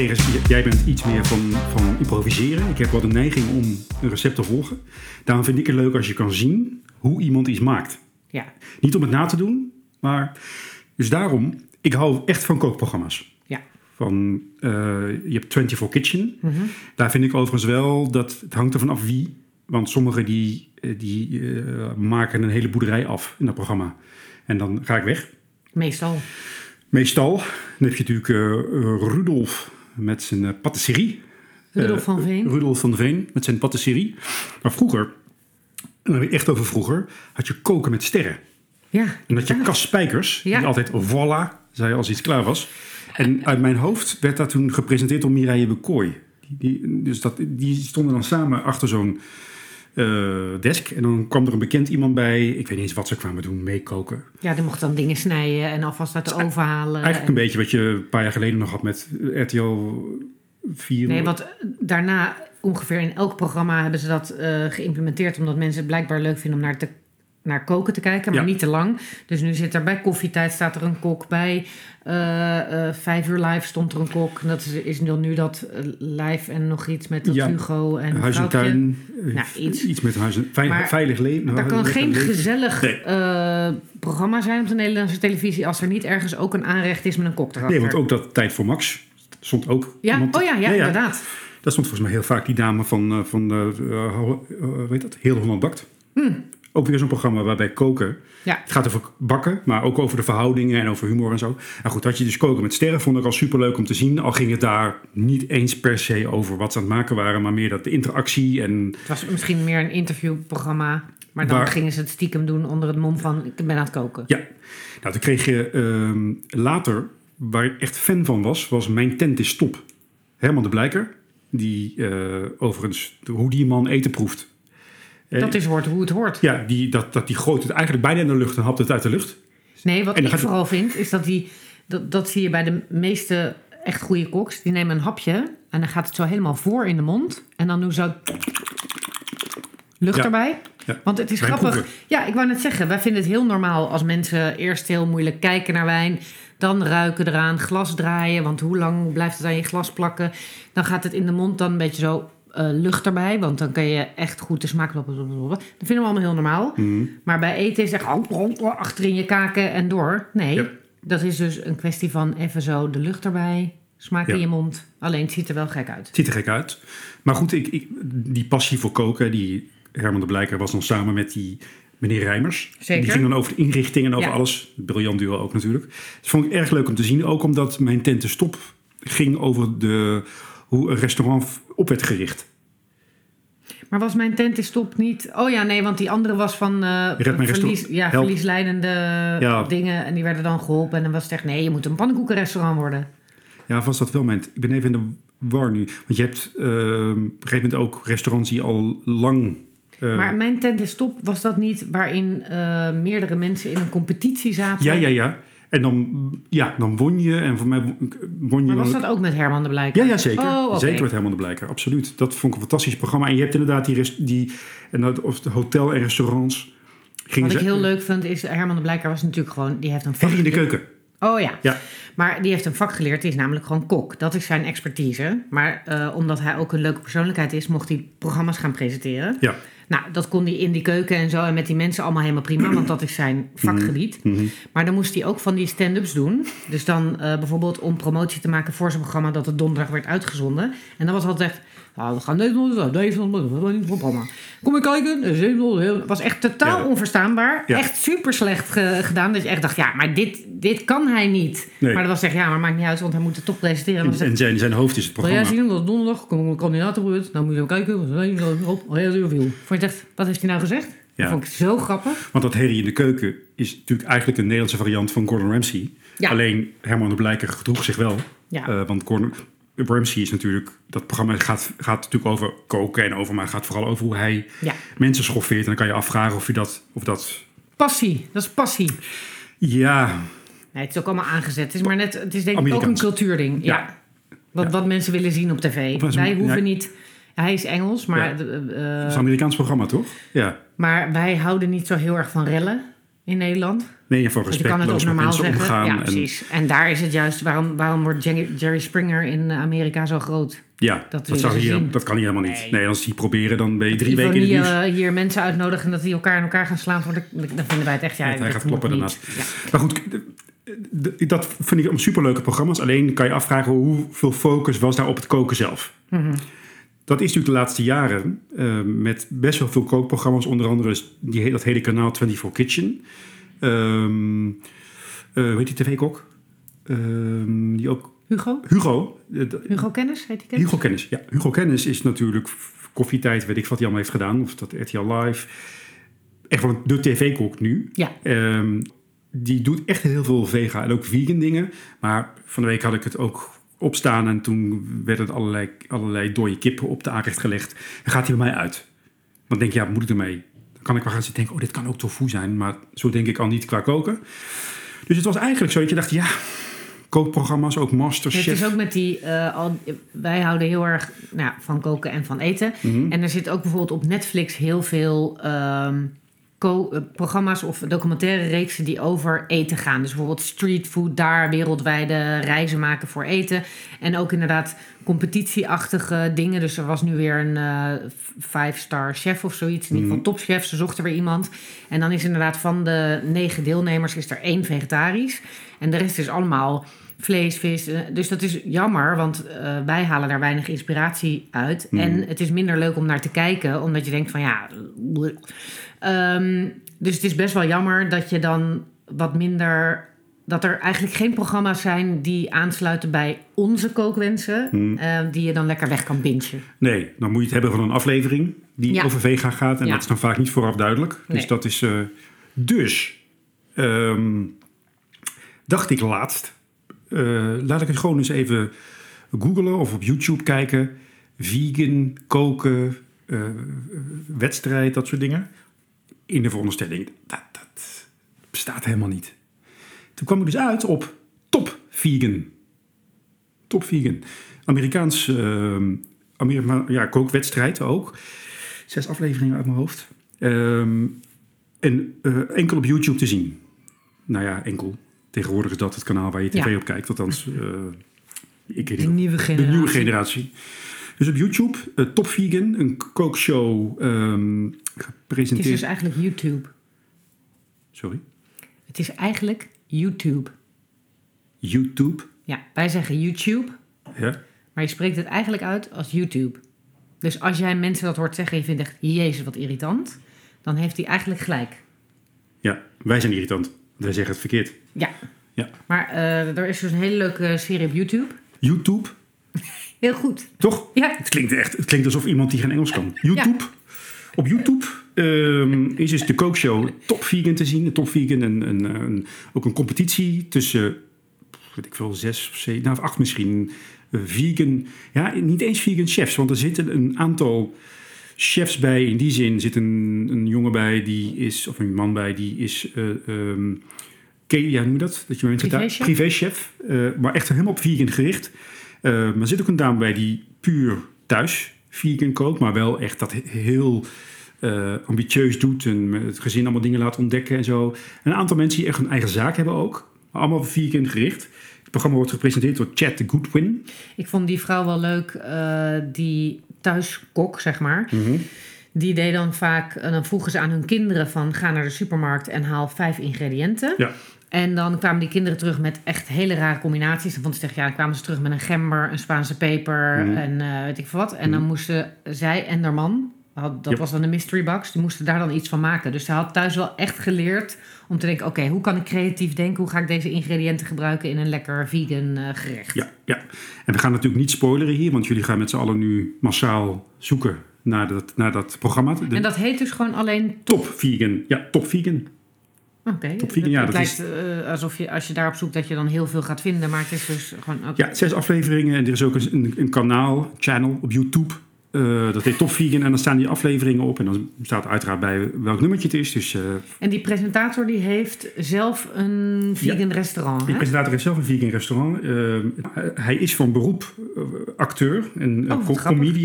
daarentegen, jij bent iets meer van improviseren. Ik heb wel de neiging om een recept te volgen. Daarom vind ik het leuk als je kan zien hoe iemand iets maakt. Ja. Niet om het na te doen, maar... Dus daarom, ik hou echt van kookprogramma's. Ja. Je hebt 24 Kitchen. Mm-hmm. Daar vind ik overigens wel dat het hangt ervan af wie. Want sommigen die maken een hele boerderij af in dat programma. En dan ga ik weg. Meestal. Dan heb je natuurlijk Rudolf met zijn patisserie. Rudolf van Veen met zijn patisserie. Maar vroeger, en dan heb ik echt over vroeger, had je koken met sterren. Ja. En dat je Cas Spijkers, die altijd voilà zei als iets klaar was. En uit mijn hoofd werd dat toen gepresenteerd door Mireille Bekooi. Die stonden dan samen achter zo'n desk. En dan kwam er een bekend iemand bij. Ik weet niet eens wat ze kwamen doen, meekoken. Ja, die mocht dan dingen snijden en alvast uit de oven halen. Eigenlijk een beetje wat je een paar jaar geleden nog had met RTL 4. Nee, want daarna ongeveer in elk programma hebben ze dat geïmplementeerd. Omdat mensen het blijkbaar leuk vinden om naar koken te kijken, maar niet te lang. Dus nu zit er bij koffietijd staat er een kok bij. 5 uur live stond er een kok. Dat is nu dat live en nog iets met dat Hugo en Huis en tuin. Iets met huis en veilig leven. Er kan geen gezellig programma zijn op de Nederlandse televisie als er niet ergens ook een aanrecht is met een kok erachter. Nee, want ook dat Tijd voor Max stond ook. Ja, inderdaad. Dat stond volgens mij heel vaak die dame van Heel Holland Bakt. Ook weer zo'n programma waarbij koken. Ja. Het gaat over bakken, maar ook over de verhoudingen en over humor en zo. En goed, had je dus koken met sterren, vond ik al superleuk om te zien. Al ging het daar niet eens per se over wat ze aan het maken waren, maar meer dat de interactie en... Het was misschien meer een interviewprogramma, maar dan gingen ze het stiekem doen onder het mom van ik ben aan het koken. Ja, nou toen kreeg je later, waar ik echt fan van was Mijn Tent is Top. Herman de Blijker, die overigens, hoe die man eten proeft. Dat is hoe het hoort. Ja, die gooit het eigenlijk bijna in de lucht en hapt het uit de lucht. Nee, wat ik vooral vind, is dat zie je bij de meeste echt goede koks. Die nemen een hapje en dan gaat het zo helemaal voor in de mond. En dan doen ze zo lucht erbij. Ja. Want het is grappig. Proeven. Ja, ik wou net zeggen, wij vinden het heel normaal als mensen eerst heel moeilijk kijken naar wijn. Dan ruiken eraan, glas draaien. Want hoe lang blijft het aan je glas plakken? Dan gaat het in de mond dan een beetje zo... lucht erbij, want dan kan je echt goed de smaak... Dat vinden we allemaal heel normaal. Maar bij eten is echt achter in je kaken en door. Nee, dat is dus een kwestie van even zo de lucht erbij, smaak in je mond. Alleen het ziet er wel gek uit. Het ziet er gek uit. Maar goed, die passie voor koken, die Herman de Blijker was dan samen met die meneer Rijmers. Zeker. Die ging dan over de inrichting en over alles. Briljant duo ook natuurlijk. Dat vond ik erg leuk om te zien. Ook omdat Mijn Tent is Top ging over hoe een restaurant op werd gericht. Maar was Mijn Tent is Top niet... Oh ja, nee, want die andere was van verliesleidende dingen. En die werden dan geholpen. En dan was het echt, nee, je moet een pannenkoekenrestaurant worden. Ja, was dat wel mijn... Ik ben even in de war nu. Want je hebt op een gegeven moment ook restaurants die al lang... Maar Mijn Tent is Top, was dat niet waarin meerdere mensen in een competitie zaten? Ja. En dan won je. En voor mij won je... Maar was dat ook met Herman de Blijker? Ja, zeker. Oh, okay. Zeker met Herman de Blijker, absoluut. Dat vond ik een fantastisch programma. En je hebt inderdaad die hotel en restaurants. Wat ik heel leuk vind is, Herman de Blijker was natuurlijk gewoon... Die heeft een vak in de keuken. Oh ja. Maar die heeft een vak geleerd. Die is namelijk gewoon kok. Dat is zijn expertise. Maar omdat hij ook een leuke persoonlijkheid is... mocht hij programma's gaan presenteren. Ja. Nou, dat kon hij in die keuken en zo. En met die mensen allemaal helemaal prima. Want dat is zijn vakgebied. Mm-hmm. Maar dan moest hij ook van die stand-ups doen. Dus dan bijvoorbeeld om promotie te maken voor zijn programma... dat het donderdag werd uitgezonden. En dan was altijd echt... Nou, we gaan deze programma. Kom ik kijken. Het was echt totaal onverstaanbaar. Ja. Echt super slecht gedaan. Dus je echt dacht, ja, maar dit kan hij niet. Nee. Maar dat was echt, ja, maar maakt niet uit, want hij moet het toch presenteren. En zijn hoofd is het programma. Ja, zien, dat is donderdag. Kom een kandidaat gebeurd. Nou moet je even kijken. Vond je echt, wat heeft hij nou gezegd? Ja. Dat vond ik zo grappig. Want dat herrie in de keuken is natuurlijk eigenlijk een Nederlandse variant van Gordon Ramsay. Ja. Alleen Herman de Blijker gedroeg zich wel. Ja. Want Gordon Ramsay is natuurlijk... Dat programma gaat natuurlijk over koken en over... maar het gaat vooral over hoe hij mensen schoffeert. En dan kan je afvragen of dat... Passie. Dat is passie. Ja. Nee, het is ook allemaal aangezet. Het is denk ik ook een cultuurding. Ja. Wat mensen willen zien op tv. Wij hoeven niet... Hij is Engels, maar... het is een Amerikaans programma, toch? Ja. Maar wij houden niet zo heel erg van rellen. in Nederland. Nee, van Want je kan het ook respectloos met normaal mensen zeggen. omgaan. Ja, precies. En daar is het juist, waarom wordt Jerry Springer in Amerika zo groot? Ja, dat kan hier helemaal niet. Nee, als die proberen, dan ben je 3 weken in het nieuws. Hier mensen uitnodigen dat die elkaar in elkaar gaan slaan, dan vinden wij het echt... hij gaat kloppen daarnaast. Ja. Maar goed, dat vind ik superleuke programma's. Alleen kan je afvragen hoeveel focus was daar op het koken zelf. Mm-hmm. Dat is natuurlijk de laatste jaren met best wel veel kookprogramma's. Onder andere dat hele kanaal 24 Kitchen. Hoe heet die tv-kok? Die ook... Hugo Kennis, heet die Kennis? Hugo Kennis, ja. Hugo Kennis is natuurlijk Koffietijd, weet ik wat hij allemaal heeft gedaan. Of dat RTL Live. Echt wel de tv-kok nu. Ja. Die doet echt heel veel vega en ook vegan dingen. Maar van de week had ik het ook opstaan en toen werden allerlei dode kippen op de aanrecht gelegd. Dan gaat hij bij mij uit. Dan denk je, ja, wat moet ik ermee? Dan kan ik wel gaan zitten denken, dit kan ook tofu zijn. Maar zo denk ik al niet qua koken. Dus het was eigenlijk zo dat je dacht, ja, kookprogramma's, ook Masterchef. Het is ook met die, wij houden heel erg van koken en van eten. Mm-hmm. En er zit ook bijvoorbeeld op Netflix heel veel programma's of documentaire reeksen die over eten gaan. Dus bijvoorbeeld streetfood, daar wereldwijde reizen maken voor eten. En ook inderdaad competitieachtige dingen. Dus er was nu weer een 5-star chef of zoiets. In ieder geval topchef, ze zochten weer iemand. En dan is inderdaad van de 9 deelnemers is er 1 vegetarisch. En de rest is allemaal vlees, vis. Dus dat is jammer, want wij halen daar weinig inspiratie uit. Mm. En het is minder leuk om naar te kijken, omdat je denkt van ja... dus het is best wel jammer dat je dan wat minder... dat er eigenlijk geen programma's zijn die aansluiten bij onze kookwensen... die je dan lekker weg kan bingen. Nee, dan moet je het hebben van een aflevering die over vega gaat. En dat is dan vaak niet vooraf duidelijk. Nee. Dus dat is... dacht ik laatst... laat ik het gewoon eens even googlen of op YouTube kijken. Vegan, koken, wedstrijd, dat soort dingen. In de veronderstelling, dat bestaat helemaal niet. Toen kwam ik dus uit op Top Vegan. Top Vegan. Amerikaans kookwedstrijd ook. 6 afleveringen uit mijn hoofd. Enkel op YouTube te zien. Nou ja, enkel. Tegenwoordig is dat het kanaal waar je tv op kijkt. Althans, de nieuwe generatie. Dus op YouTube, Top Vegan, een kookshow gepresenteerd. Het is dus eigenlijk YouTube. Sorry? Het is eigenlijk YouTube. YouTube? Ja, wij zeggen YouTube. Ja. Maar je spreekt het eigenlijk uit als YouTube. Dus als jij mensen dat hoort zeggen en je vindt echt, jezus, wat irritant. Dan heeft hij eigenlijk gelijk. Ja, wij zijn irritant. Wij zeggen het verkeerd. Ja. Maar er is dus een hele leuke serie op YouTube. YouTube? Heel goed. Ook Ja. Het klinkt alsof iemand die geen Engels kan. YouTube. Ja. Op YouTube is dus de kookshow Top Vegan te zien. Top Vegan, ook een competitie tussen, weet ik veel, 6 of 7, of 8 misschien, vegan. Ja, niet eens vegan chefs, want er zitten een aantal chefs bij. In die zin zit een jongen bij, die is, of een man bij, die is... ja, noem je dat? Dat je mensen privéchef. Maar echt helemaal op vegan gericht. Maar er zit ook een dame bij die puur thuis vegan kookt. Maar wel echt dat heel ambitieus doet. En met het gezin allemaal dingen laat ontdekken en zo. En een aantal mensen die echt een eigen zaak hebben ook. Maar allemaal vegan gericht. Het programma wordt gepresenteerd door Chad Goodwin. Ik vond die vrouw wel leuk. Die thuiskok, zeg maar. Mm-hmm. Die deed dan vaak... dan vroegen ze aan hun kinderen van... ga naar de supermarkt en haal 5 ingrediënten. Ja. En dan kwamen die kinderen terug met echt hele rare combinaties. Dan kwamen ze terug met een gember, een Spaanse peper en weet ik veel wat. En dan moesten zij en haar man, dat was dan de mystery box, die moesten daar dan iets van maken. Dus ze had thuis wel echt geleerd om te denken, oké, hoe kan ik creatief denken? Hoe ga ik deze ingrediënten gebruiken in een lekker vegan gerecht? Ja. En we gaan natuurlijk niet spoileren hier, want jullie gaan met z'n allen nu massaal zoeken naar dat programma. En dat heet dus gewoon alleen Top Vegan. Ja, Top Vegan. Oké, het lijkt alsof je als je daarop zoekt dat je dan heel veel gaat vinden, maar het is dus gewoon... Okay. Ja, 6 afleveringen en er is ook een channel op YouTube, dat heet Top Vegan en dan staan die afleveringen op en dan staat uiteraard bij welk nummertje het is. Dus, en die presentator die heeft zelf een vegan restaurant, Die presentator heeft zelf een vegan restaurant. Hij is van beroep acteur en comedian.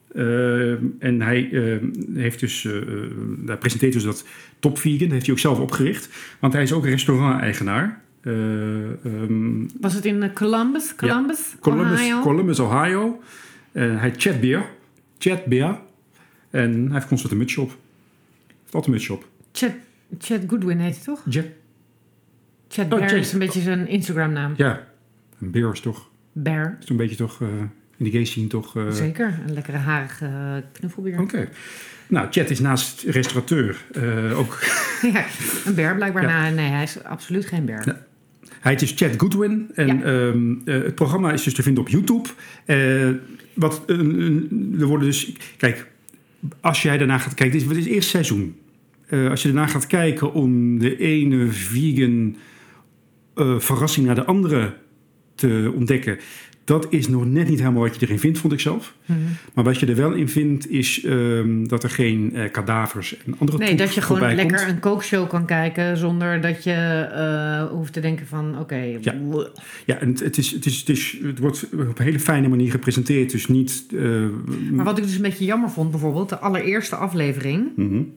En hij heeft dus, hij presenteert dus dat Top Vegan. Dat heeft hij ook zelf opgericht. Want hij is ook restaurant-eigenaar. Was het in Columbus? Ohio? Columbus, Ohio. Hij heet Chad Beer. En hij heeft constant een mutsje op. Altijd een mutsje op. Chad Goodwin heet hij toch? Chad Bear is een beetje zijn Instagram-naam. Ja, een beer is toch... Bear. Is een beetje toch... in de gay scene toch... Zeker, een lekkere harige knuffelbeer. Oké. Nou, Chad is naast restaurateur ook... Ja, een bear blijkbaar. Ja. Nee, hij is absoluut geen bear. Ja. Hij is Chad Goodwin. En het programma is dus te vinden op YouTube. Er worden dus... Kijk, als jij daarna gaat kijken... Dit is het eerste seizoen. Als je daarna gaat kijken om de ene vegan verrassing naar de andere te ontdekken... Dat is nog net niet helemaal wat je erin vindt, vond ik zelf. Mm-hmm. Maar wat je er wel in vindt, is dat er geen kadavers en andere Nee, dat je gewoon lekker een kookshow kan kijken... zonder dat je hoeft te denken van, oké. Ja, en het wordt op een hele fijne manier gepresenteerd. Dus niet... Maar wat ik dus een beetje jammer vond, bijvoorbeeld... de allereerste aflevering... Mm-hmm.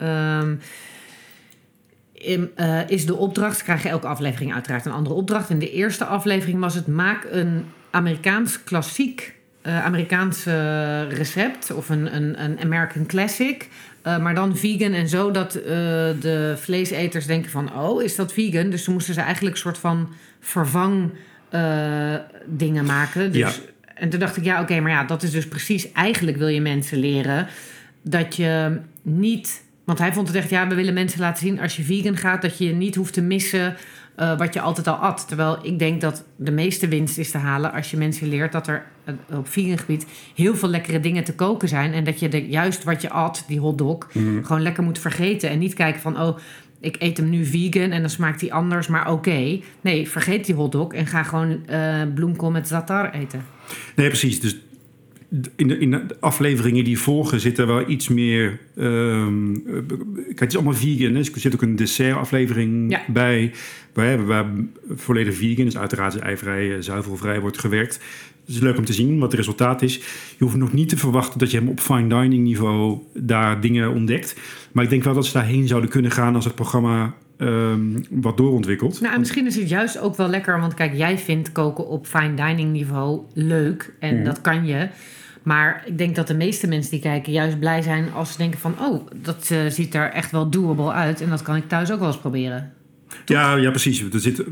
Is de opdracht... krijg je elke aflevering uiteraard een andere opdracht. In de eerste aflevering was het... maak een Amerikaans klassiek Amerikaans recept... of een American classic... maar dan vegan en zo... dat de vleeseters denken van... oh, is dat vegan? Dus toen moesten ze eigenlijk een soort van vervang dingen maken. Dus, ja. En toen dacht ik, oké, maar ja, dat is dus precies... eigenlijk wil je mensen leren... dat je niet... Want hij vond het echt, we willen mensen laten zien... als je vegan gaat, dat je niet hoeft te missen... wat je altijd al at. Terwijl ik denk dat de meeste winst is te halen... als je mensen leert dat er op vegan gebied... heel veel lekkere dingen te koken zijn... en dat je juist wat je at, die hotdog... gewoon lekker moet vergeten. En niet kijken van, oh, ik eet hem nu vegan... en dan smaakt hij anders, maar oké. Nee, vergeet die hotdog... en ga gewoon bloemkool met za'atar eten. Nee, precies. Dus... In de afleveringen die volgen zit er wel iets meer... kijk, het is allemaal vegan. Dus er zit ook een dessert-aflevering bij... Waar volledig vegan is. Uiteraard eivrij, zuivelvrij wordt gewerkt. Het is leuk om te zien wat het resultaat is. Je hoeft nog niet te verwachten dat je hem op fine dining niveau... daar dingen ontdekt. Maar ik denk wel dat ze daarheen zouden kunnen gaan... als het programma... wat doorontwikkeld. Nou, en misschien is het juist ook wel lekker... want kijk, jij vindt koken op fine dining niveau leuk... en dat kan je... Maar ik denk dat de meeste mensen die kijken juist blij zijn als ze denken van... oh, dat ziet er echt wel doable uit en dat kan ik thuis ook wel eens proberen. Ja, precies.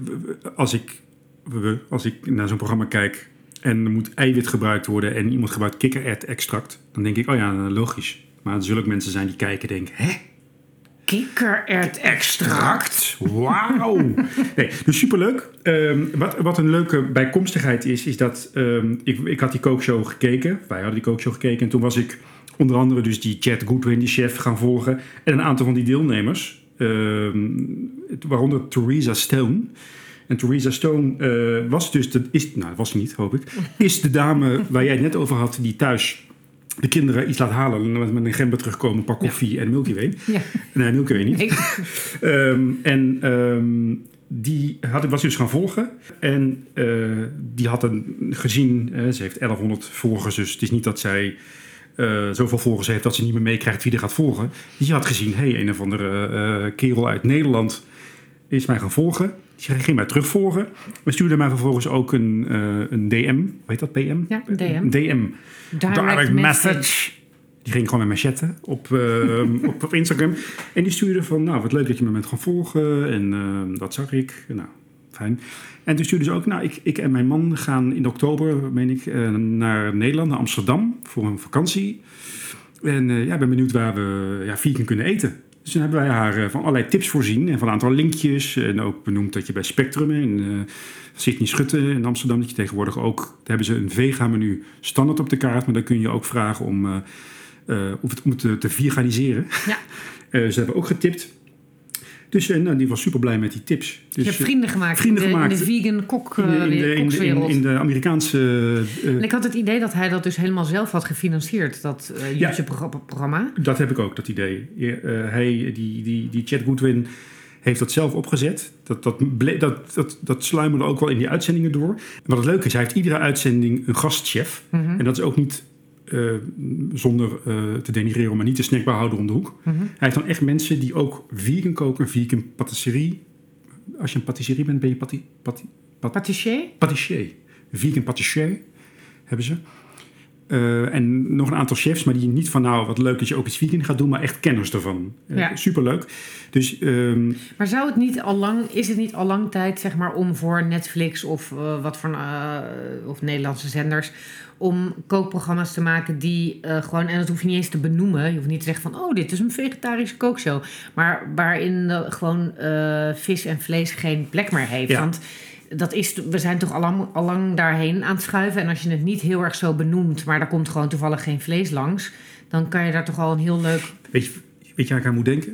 Als ik naar zo'n programma kijk en er moet eiwit gebruikt worden... en iemand gebruikt kikkererwt-extract... dan denk ik, oh ja, logisch. Maar er zullen ook mensen zijn die kijken en denken... hè? Kikkererwt-extract? Wauw! Nee, dus superleuk. Wat een leuke bijkomstigheid is dat... Ik had die kookshow gekeken. Wij hadden die kookshow gekeken. En toen was ik onder andere dus die Chad Goodwin, die chef, gaan volgen. En een aantal van die deelnemers. Waaronder Theresa Stone. En Theresa Stone was dus... was niet, hoop ik. Is de dame waar jij het net over had, die thuis... de kinderen iets laat halen en met een gember terugkomen, een pak koffie en Milky Way. Ja. Nee, Milky Way niet. Die was dus gaan volgen. En die had gezien, ze heeft 1100 volgers, dus het is niet dat zij zoveel volgers heeft dat ze niet meer meekrijgt wie er gaat volgen. Die had gezien, een of andere kerel uit Nederland is mij gaan volgen. Die ging mij terugvolgen. We stuurden mij vervolgens ook een DM. Hoe heet dat, PM? Ja, een DM. Een DM. Direct message. Die ging gewoon met mij chatten op Instagram. En die stuurde van, nou, wat leuk dat je me bent gaan volgen. En dat zag ik. Nou, fijn. En toen stuurde ze ook, nou, ik en mijn man gaan in oktober, naar Nederland, naar Amsterdam, voor een vakantie. En ik ben benieuwd waar we vegan kunnen eten. Dus toen hebben wij haar van allerlei tips voorzien en van een aantal linkjes. En ook benoemd dat je bij Spectrum in Sydney Schutte in Amsterdam, dat je tegenwoordig ook... Daar hebben ze een vega-menu standaard op de kaart, maar dan kun je ook vragen om het te veganiseren. Ja. Ze hebben ook getipt. Dus die was super blij met die tips. Dus, je hebt vrienden gemaakt in de vegan kokswereld. In de Amerikaanse... En ik had het idee dat hij dat dus helemaal zelf had gefinancierd, dat YouTube-programma. Dat heb ik ook, dat idee. Die Chad Goodwin heeft dat zelf opgezet. Dat sluimerde ook wel in die uitzendingen door. En wat het leuke is, hij heeft iedere uitzending een gastchef. Mm-hmm. En dat is ook niet zonder te denigreren, maar niet de snackbarhouder om de hoek. Mm-hmm. Hij heeft dan echt mensen die ook vegan koken, vegan patisserie. Als je een patisserie bent, ben je Patissier? patissier. Vegan patissier hebben ze. En nog een aantal chefs, maar die niet van nou, wat leuk dat je ook iets vegan gaat doen, maar echt kenners ervan. Superleuk. Dus, maar is het niet al lang tijd, zeg maar, om voor Netflix of wat voor of Nederlandse zenders, om kookprogramma's te maken die gewoon, en dat hoef je niet eens te benoemen, je hoeft niet te zeggen van, dit is een vegetarische kookshow, maar waarin gewoon vis en vlees geen plek meer heeft. Ja. Want we zijn toch al lang daarheen aan het schuiven. En als je het niet heel erg zo benoemt, maar daar komt gewoon toevallig geen vlees langs, dan kan je daar toch al een heel leuk... Weet je waar ik aan moet denken?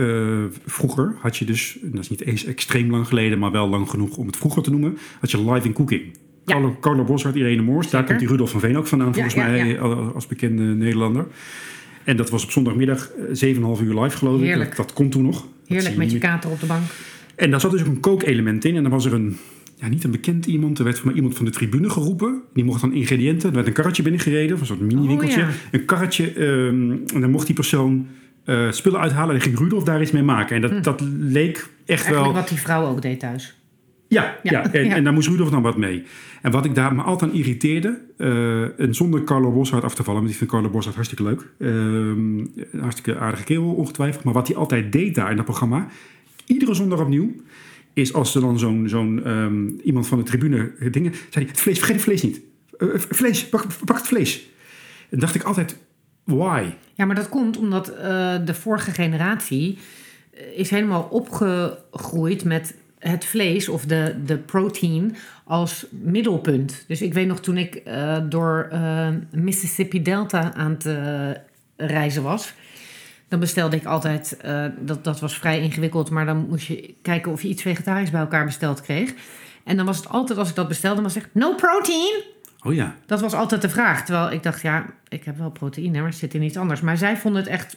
Vroeger had je dus, dat is niet eens extreem lang geleden, maar wel lang genoeg om het vroeger te noemen, had je Live in Cooking. Ja. Carlo Boszhard, Irene Moors, daar komt die Rudolf van Veen ook vandaan, volgens mij, als bekende Nederlander. En dat was op zondagmiddag 7,5 uur live, geloof ik. Heerlijk. Dat kon toen nog. Heerlijk, met je kater op de bank. En daar zat dus ook een kookelement in. En dan was er niet een bekend iemand. Er werd voor mij iemand van de tribune geroepen. Die mocht dan ingrediënten. Er werd een karretje binnengereden. Of een soort mini-winkeltje. Ja. Een karretje. En dan mocht die persoon spullen uithalen. En ging Rudolf daar iets mee maken. En dat leek echt eigenlijk wel... wat die vrouw ook deed thuis. Ja. En daar moest Rudolf dan wat mee. En wat ik daar me altijd aan irriteerde... en zonder Carlo Boszhard af te vallen... want ik vind Carlo Boszhard hartstikke leuk. Een hartstikke aardige kerel, ongetwijfeld. Maar wat hij altijd deed daar in dat programma... iedere zondag opnieuw... is als er dan zo'n iemand van de tribune dingen... zei hij, het vlees, vergeet het vlees niet. Vlees, pak het vlees. En dacht ik altijd, why? Ja, maar dat komt omdat de vorige generatie... is helemaal opgegroeid met het vlees of de protein als middelpunt. Dus ik weet nog toen ik door Mississippi Delta aan het reizen was... dan bestelde ik altijd, dat was vrij ingewikkeld... maar dan moest je kijken of je iets vegetarisch bij elkaar besteld kreeg. En dan was het altijd, als ik dat bestelde, dan was het no protein. Oh ja. Dat was altijd de vraag. Terwijl ik dacht, ik heb wel proteïne, maar het zit in iets anders. Maar zij vonden het echt,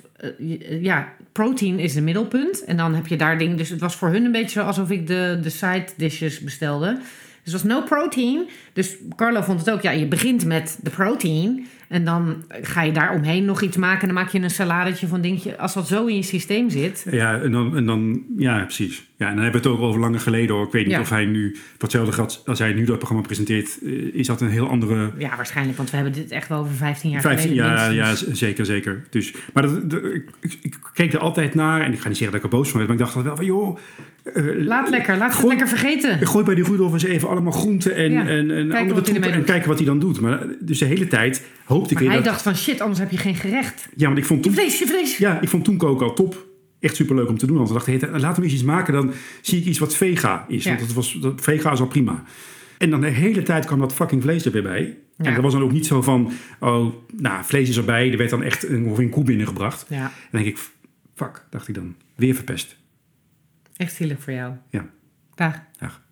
protein is een middelpunt. En dan heb je daar dingen... Dus het was voor hun een beetje alsof ik de side dishes bestelde. Dus het was no protein. Dus Carlo vond het ook, je begint met de protein... En dan ga je daar omheen nog iets maken... en dan maak je een saladetje van dingetje. Als dat zo in je systeem zit... Ja, en dan precies. Ja, en dan hebben we het ook over langer geleden, hoor. Ik weet niet of hij nu... voor hetzelfde geld als hij nu dat programma presenteert... is dat een heel andere... Ja, waarschijnlijk, want we hebben dit echt wel over 15 jaar geleden. Ja, zeker. Dus, maar ik keek er altijd naar... en ik ga niet zeggen dat ik er boos van werd... maar ik dacht wel van, joh... laat het lekker vergeten. Gooi bij die Rudolf eens even allemaal groenten en andere troepen... en kijken wat hij dan doet. Maar dus de hele tijd... Maar hij dacht van shit, anders heb je geen gerecht. Ja, want ik vond toen... Vlees. Ja, ik vond toen koken al top. Echt superleuk om te doen. Want ik dacht, laten we eens iets maken. Dan zie ik iets wat vega is. Ja. Want vega is al prima. En dan de hele tijd kwam dat fucking vlees er weer bij. Ja. En dat was dan ook niet zo van... vlees is erbij. Er werd dan echt een koe binnengebracht. Ja. En dan denk ik, fuck, dacht ik dan. Weer verpest. Echt zielig voor jou. Ja. Dag. Dag.